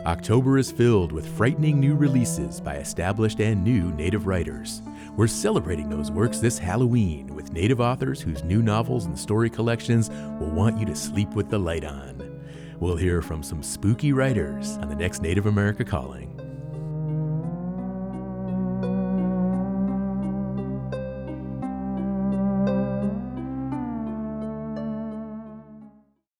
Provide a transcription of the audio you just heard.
October is filled with frightening new releases by established and new Native writers. We're celebrating those works this Halloween with Native authors whose new novels and story collections will want you to sleep with the light on. We'll hear from some spooky writers on the next Native America Calling.